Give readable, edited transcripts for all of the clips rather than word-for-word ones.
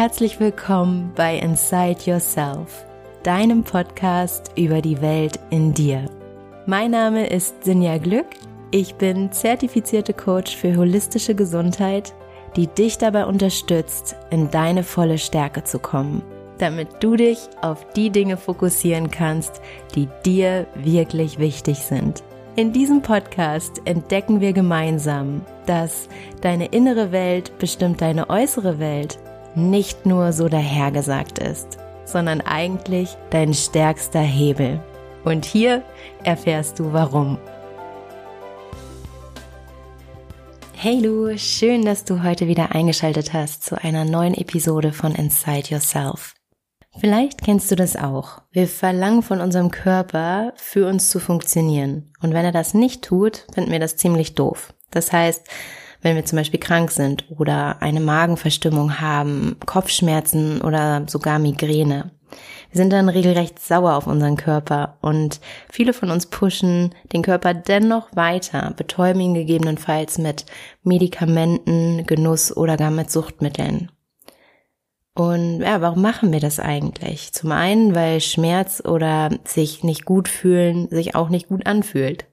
herzlich willkommen bei Inside Yourself, deinem Podcast über die Welt in dir. Mein Name ist Sinja Glück, ich bin zertifizierte Coach für holistische Gesundheit, die dich dabei unterstützt, in deine volle Stärke zu kommen, damit du dich auf die Dinge fokussieren kannst, die dir wirklich wichtig sind. In diesem Podcast entdecken wir gemeinsam, dass deine innere Welt bestimmt deine äußere Welt nicht nur so dahergesagt ist, sondern eigentlich dein stärkster Hebel. Und hier erfährst du warum. Hey du, schön, dass du heute wieder eingeschaltet hast zu einer neuen Episode von Inside Yourself. Vielleicht kennst du das auch. Wir verlangen von unserem Körper, für uns zu funktionieren. Und wenn er das nicht tut, finden wir das ziemlich doof. Das heißt, wenn wir zum Beispiel krank sind oder eine Magenverstimmung haben, Kopfschmerzen oder sogar Migräne. Wir sind dann regelrecht sauer auf unseren Körper und viele von uns pushen den Körper dennoch weiter, betäuben ihn gegebenenfalls mit Medikamenten, Genuss oder gar mit Suchtmitteln. Und ja, warum machen wir das eigentlich? Zum einen, weil Schmerz oder sich nicht gut fühlen sich auch nicht gut anfühlt.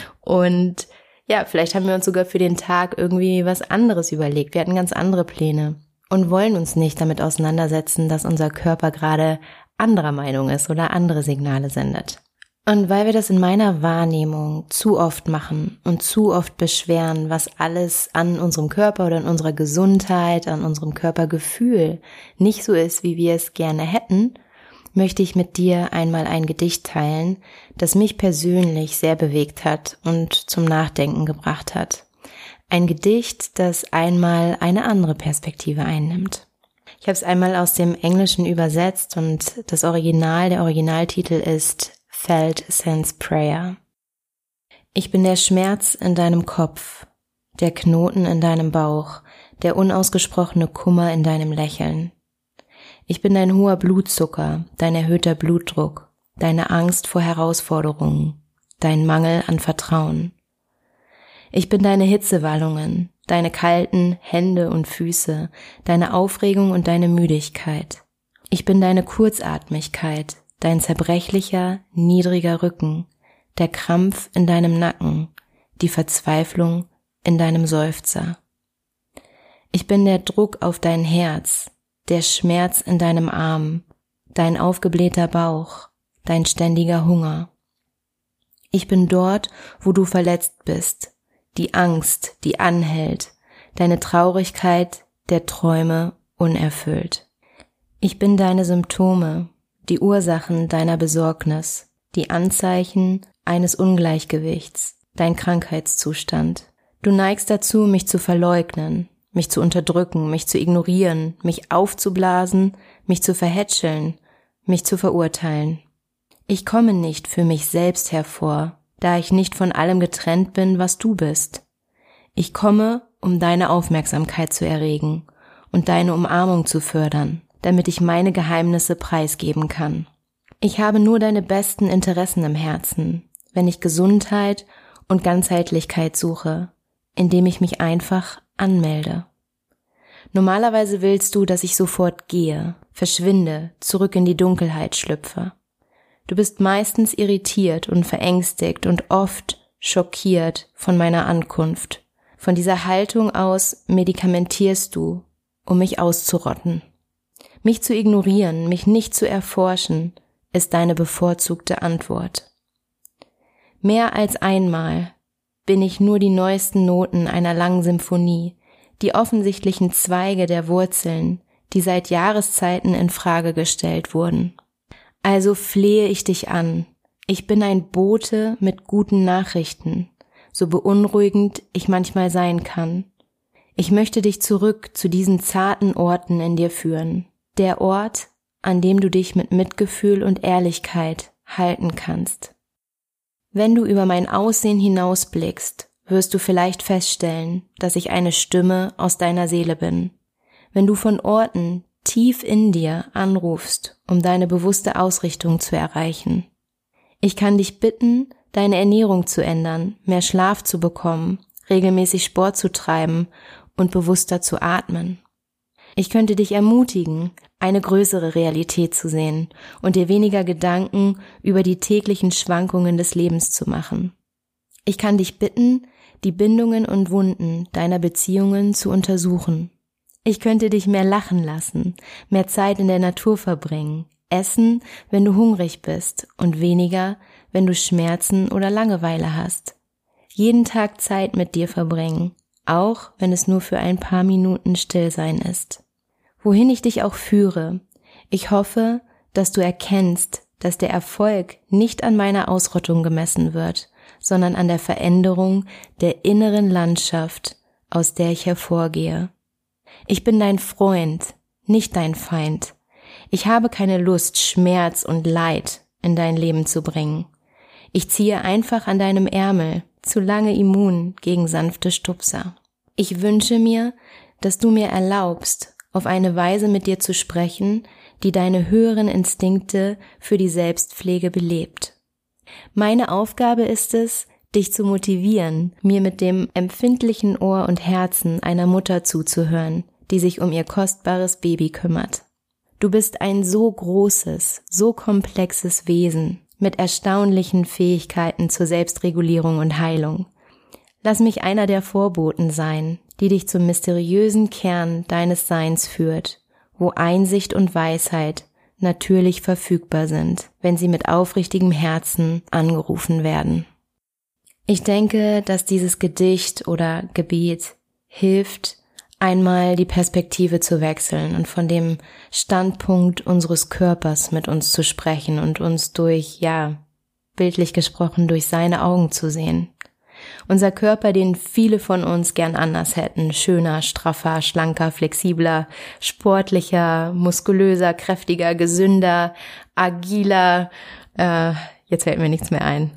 Und ja, vielleicht haben wir uns sogar für den Tag irgendwie was anderes überlegt. Wir hatten ganz andere Pläne und wollen uns nicht damit auseinandersetzen, dass unser Körper gerade anderer Meinung ist oder andere Signale sendet. Und weil wir das in meiner Wahrnehmung zu oft machen und zu oft beschweren, was alles an unserem Körper oder an unserer Gesundheit, an unserem Körpergefühl nicht so ist, wie wir es gerne hätten, möchte ich mit dir einmal ein Gedicht teilen, das mich persönlich sehr bewegt hat und zum Nachdenken gebracht hat. Ein Gedicht, das einmal eine andere Perspektive einnimmt. Ich habe es einmal aus dem Englischen übersetzt und der Originaltitel ist Felt Sense Prayer. Ich bin der Schmerz in deinem Kopf, der Knoten in deinem Bauch, der unausgesprochene Kummer in deinem Lächeln. Ich bin dein hoher Blutzucker, dein erhöhter Blutdruck, deine Angst vor Herausforderungen, dein Mangel an Vertrauen. Ich bin deine Hitzewallungen, deine kalten Hände und Füße, deine Aufregung und deine Müdigkeit. Ich bin deine Kurzatmigkeit, dein zerbrechlicher, niedriger Rücken, der Krampf in deinem Nacken, die Verzweiflung in deinem Seufzer. Ich bin der Druck auf dein Herz, der Schmerz in deinem Arm, dein aufgeblähter Bauch, dein ständiger Hunger. Ich bin dort, wo du verletzt bist, die Angst, die anhält, deine Traurigkeit der Träume unerfüllt. Ich bin deine Symptome, die Ursachen deiner Besorgnis, die Anzeichen eines Ungleichgewichts, dein Krankheitszustand. Du neigst dazu, mich zu verleugnen, mich zu unterdrücken, mich zu ignorieren, mich aufzublasen, mich zu verhätscheln, mich zu verurteilen. Ich komme nicht für mich selbst hervor, da ich nicht von allem getrennt bin, was du bist. Ich komme, um deine Aufmerksamkeit zu erregen und deine Umarmung zu fördern, damit ich meine Geheimnisse preisgeben kann. Ich habe nur deine besten Interessen im Herzen, wenn ich Gesundheit und Ganzheitlichkeit suche, indem ich mich einfach anmelde. Normalerweise willst du, dass ich sofort gehe, verschwinde, zurück in die Dunkelheit schlüpfe. Du bist meistens irritiert und verängstigt und oft schockiert von meiner Ankunft. Von dieser Haltung aus medikamentierst du, um mich auszurotten. Mich zu ignorieren, mich nicht zu erforschen, ist deine bevorzugte Antwort. Mehr als einmal bin ich nur die neuesten Noten einer langen Symphonie, die offensichtlichen Zweige der Wurzeln, die seit Jahreszeiten in Frage gestellt wurden. Also flehe ich dich an. Ich bin ein Bote mit guten Nachrichten, so beunruhigend ich manchmal sein kann. Ich möchte dich zurück zu diesen zarten Orten in dir führen. Der Ort, an dem du dich mit Mitgefühl und Ehrlichkeit halten kannst. Wenn du über mein Aussehen hinausblickst, wirst du vielleicht feststellen, dass ich eine Stimme aus deiner Seele bin. Wenn du von Orten tief in dir anrufst, um deine bewusste Ausrichtung zu erreichen. Ich kann dich bitten, deine Ernährung zu ändern, mehr Schlaf zu bekommen, regelmäßig Sport zu treiben und bewusster zu atmen. Ich könnte dich ermutigen, eine größere Realität zu sehen und dir weniger Gedanken über die täglichen Schwankungen des Lebens zu machen. Ich kann dich bitten, die Bindungen und Wunden deiner Beziehungen zu untersuchen. Ich könnte dich mehr lachen lassen, mehr Zeit in der Natur verbringen, essen, wenn du hungrig bist und weniger, wenn du Schmerzen oder Langeweile hast. Jeden Tag Zeit mit dir verbringen, auch wenn es nur für ein paar Minuten Stillsein ist. Wohin ich dich auch führe, ich hoffe, dass du erkennst, dass der Erfolg nicht an meiner Ausrottung gemessen wird, sondern an der Veränderung der inneren Landschaft, aus der ich hervorgehe. Ich bin dein Freund, nicht dein Feind. Ich habe keine Lust, Schmerz und Leid in dein Leben zu bringen. Ich ziehe einfach an deinem Ärmel, zu lange immun gegen sanfte Stupser. Ich wünsche mir, dass du mir erlaubst, auf eine Weise mit dir zu sprechen, die deine höheren Instinkte für die Selbstpflege belebt. Meine Aufgabe ist es, dich zu motivieren, mir mit dem empfindlichen Ohr und Herzen einer Mutter zuzuhören, die sich um ihr kostbares Baby kümmert. Du bist ein so großes, so komplexes Wesen mit erstaunlichen Fähigkeiten zur Selbstregulierung und Heilung. Lass mich einer der Vorboten sein, die dich zum mysteriösen Kern deines Seins führt, wo Einsicht und Weisheit natürlich verfügbar sind, wenn sie mit aufrichtigem Herzen angerufen werden. Ich denke, dass dieses Gedicht oder Gebet hilft, einmal die Perspektive zu wechseln und von dem Standpunkt unseres Körpers mit uns zu sprechen und uns durch, bildlich gesprochen, durch seine Augen zu sehen. Unser Körper, den viele von uns gern anders hätten, schöner, straffer, schlanker, flexibler, sportlicher, muskulöser, kräftiger, gesünder, agiler, jetzt fällt mir nichts mehr ein.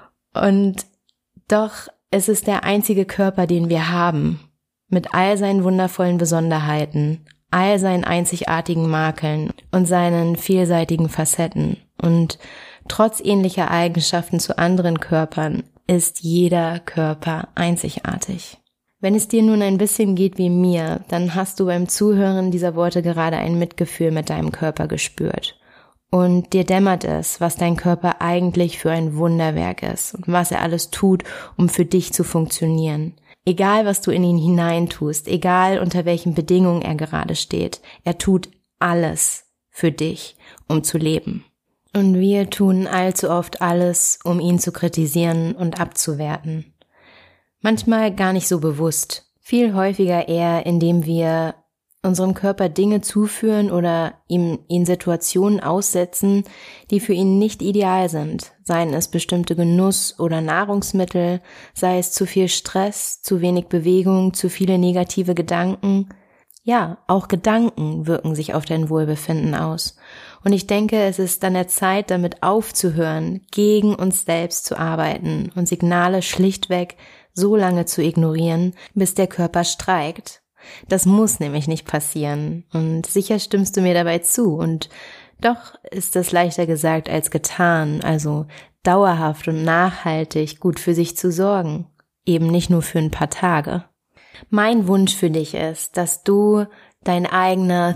Und doch es ist der einzige Körper, den wir haben, mit all seinen wundervollen Besonderheiten, all seinen einzigartigen Makeln und seinen vielseitigen Facetten. Und trotz ähnlicher Eigenschaften zu anderen Körpern ist jeder Körper einzigartig. Wenn es dir nun ein bisschen geht wie mir, dann hast du beim Zuhören dieser Worte gerade ein Mitgefühl mit deinem Körper gespürt. Und dir dämmert es, was dein Körper eigentlich für ein Wunderwerk ist und was er alles tut, um für dich zu funktionieren. Egal, was du in ihn hineintust, egal unter welchen Bedingungen er gerade steht, er tut alles für dich, um zu leben. Und wir tun allzu oft alles, um ihn zu kritisieren und abzuwerten. Manchmal gar nicht so bewusst, viel häufiger eher, indem wir unserem Körper Dinge zuführen oder ihn Situationen aussetzen, die für ihn nicht ideal sind, seien es bestimmte Genuss- oder Nahrungsmittel, sei es zu viel Stress, zu wenig Bewegung, zu viele negative Gedanken. Ja, auch Gedanken wirken sich auf dein Wohlbefinden aus. Und ich denke, es ist an der Zeit, damit aufzuhören, gegen uns selbst zu arbeiten und Signale schlichtweg so lange zu ignorieren, bis der Körper streikt. Das muss nämlich nicht passieren. Und sicher stimmst du mir dabei zu. Und doch ist es leichter gesagt als getan, also dauerhaft und nachhaltig gut für sich zu sorgen. Eben nicht nur für ein paar Tage. Mein Wunsch für dich ist, dass du dein eigener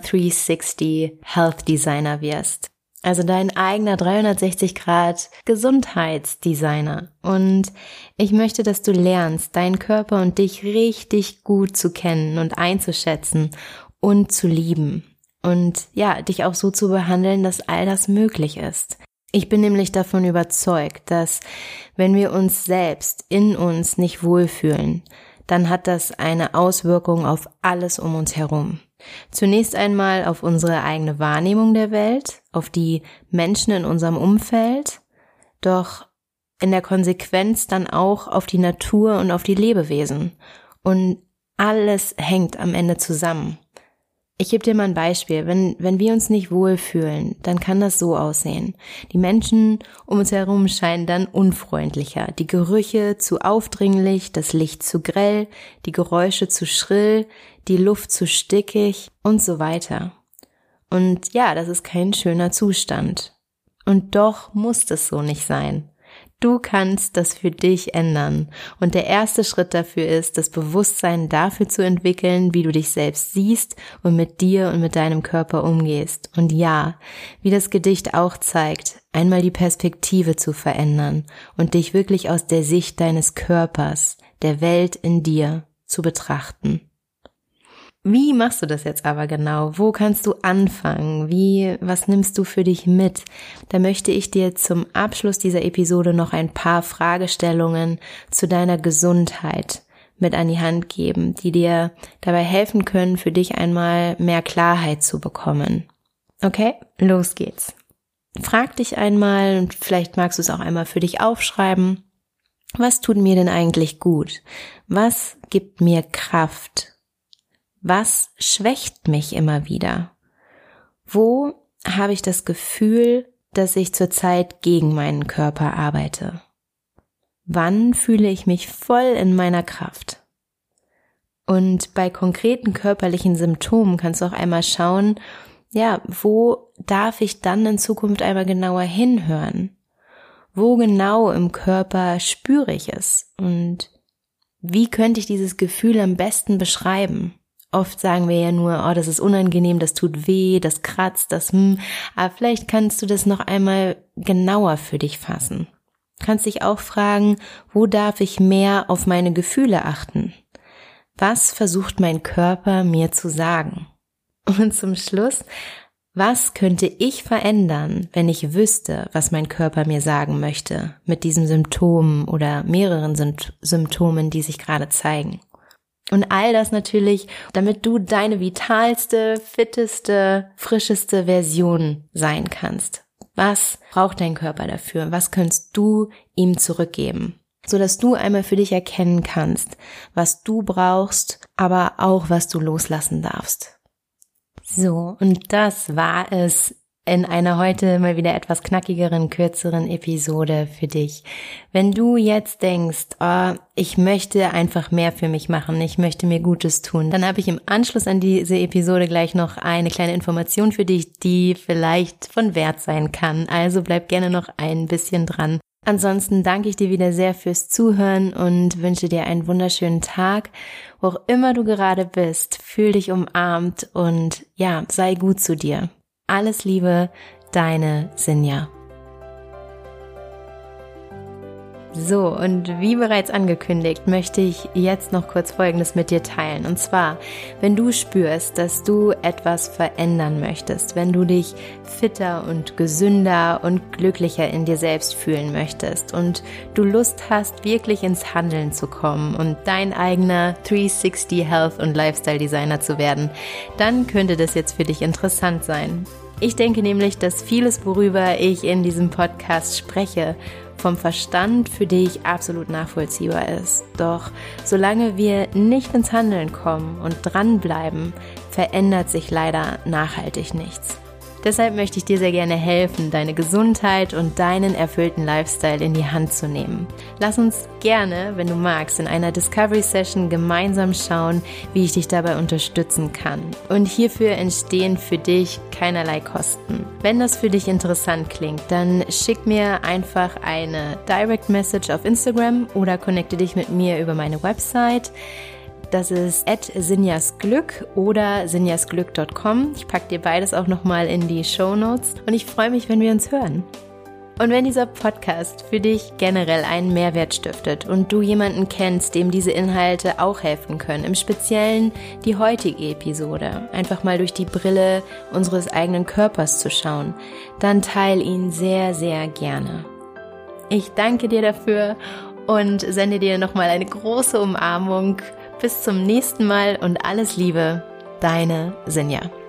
360 Health Designer wirst. Also dein eigener 360 Grad Gesundheitsdesigner. Und ich möchte, dass du lernst, deinen Körper und dich richtig gut zu kennen und einzuschätzen und zu lieben. Und ja, dich auch so zu behandeln, dass all das möglich ist. Ich bin nämlich davon überzeugt, dass wenn wir uns selbst in uns nicht wohlfühlen, dann hat das eine Auswirkung auf alles um uns herum. Zunächst einmal auf unsere eigene Wahrnehmung der Welt, auf die Menschen in unserem Umfeld, doch in der Konsequenz dann auch auf die Natur und auf die Lebewesen. Und alles hängt am Ende zusammen. Ich gebe dir mal ein Beispiel. Wenn wir uns nicht wohlfühlen, dann kann das so aussehen. Die Menschen um uns herum scheinen dann unfreundlicher, die Gerüche zu aufdringlich, das Licht zu grell, die Geräusche zu schrill, die Luft zu stickig und so weiter. Und ja, das ist kein schöner Zustand. Und doch muss es so nicht sein. Du kannst das für dich ändern. Und der erste Schritt dafür ist, das Bewusstsein dafür zu entwickeln, wie du dich selbst siehst und mit dir und mit deinem Körper umgehst. Und ja, wie das Gedicht auch zeigt, einmal die Perspektive zu verändern und dich wirklich aus der Sicht deines Körpers, der Welt in dir zu betrachten. Wie machst du das jetzt aber genau? Wo kannst du anfangen? Was nimmst du für dich mit? Da möchte ich dir zum Abschluss dieser Episode noch ein paar Fragestellungen zu deiner Gesundheit mit an die Hand geben, die dir dabei helfen können, für dich einmal mehr Klarheit zu bekommen. Okay, los geht's. Frag dich einmal, und vielleicht magst du es auch einmal für dich aufschreiben, was tut mir denn eigentlich gut? Was gibt mir Kraft? Was schwächt mich immer wieder? Wo habe ich das Gefühl, dass ich zurzeit gegen meinen Körper arbeite? Wann fühle ich mich voll in meiner Kraft? Und bei konkreten körperlichen Symptomen kannst du auch einmal schauen, wo darf ich dann in Zukunft einmal genauer hinhören? Wo genau im Körper spüre ich es? Und wie könnte ich dieses Gefühl am besten beschreiben? Oft sagen wir ja nur, das ist unangenehm, das tut weh, das kratzt, aber vielleicht kannst du das noch einmal genauer für dich fassen. Du kannst dich auch fragen, wo darf ich mehr auf meine Gefühle achten? Was versucht mein Körper mir zu sagen? Und zum Schluss, was könnte ich verändern, wenn ich wüsste, was mein Körper mir sagen möchte mit diesem Symptom oder mehreren Symptomen, die sich gerade zeigen? Und all das natürlich, damit du deine vitalste, fitteste, frischeste Version sein kannst. Was braucht dein Körper dafür? Was kannst du ihm zurückgeben? Sodass du einmal für dich erkennen kannst, was du brauchst, aber auch was du loslassen darfst. So, und das war es in einer heute mal wieder etwas knackigeren, kürzeren Episode für dich. Wenn du jetzt denkst, ich möchte einfach mehr für mich machen, ich möchte mir Gutes tun, dann habe ich im Anschluss an diese Episode gleich noch eine kleine Information für dich, die vielleicht von Wert sein kann. Also bleib gerne noch ein bisschen dran. Ansonsten danke ich dir wieder sehr fürs Zuhören und wünsche dir einen wunderschönen Tag. Wo auch immer du gerade bist, fühl dich umarmt und sei gut zu dir. Alles Liebe, deine Sinja. So, und wie bereits angekündigt, möchte ich jetzt noch kurz Folgendes mit dir teilen. Und zwar, wenn du spürst, dass du etwas verändern möchtest, wenn du dich fitter und gesünder und glücklicher in dir selbst fühlen möchtest und du Lust hast, wirklich ins Handeln zu kommen und dein eigener 360 Health- und Lifestyle-Designer zu werden, dann könnte das jetzt für dich interessant sein. Ich denke nämlich, dass vieles, worüber ich in diesem Podcast spreche, vom Verstand für dich absolut nachvollziehbar ist. Doch solange wir nicht ins Handeln kommen und dranbleiben, verändert sich leider nachhaltig nichts. Deshalb möchte ich dir sehr gerne helfen, deine Gesundheit und deinen erfüllten Lifestyle in die Hand zu nehmen. Lass uns gerne, wenn du magst, in einer Discovery Session gemeinsam schauen, wie ich dich dabei unterstützen kann. Und hierfür entstehen für dich keinerlei Kosten. Wenn das für dich interessant klingt, dann schick mir einfach eine Direct Message auf Instagram oder connecte dich mit mir über meine Website. Das ist @sinjasglück oder sinjasglück.com. Ich packe dir beides auch nochmal in die Shownotes und ich freue mich, wenn wir uns hören. Und wenn dieser Podcast für dich generell einen Mehrwert stiftet und du jemanden kennst, dem diese Inhalte auch helfen können, im Speziellen die heutige Episode, einfach mal durch die Brille unseres eigenen Körpers zu schauen, dann teile ihn sehr, sehr gerne. Ich danke dir dafür und sende dir nochmal eine große Umarmung. Bis zum nächsten Mal und alles Liebe, deine Sinja.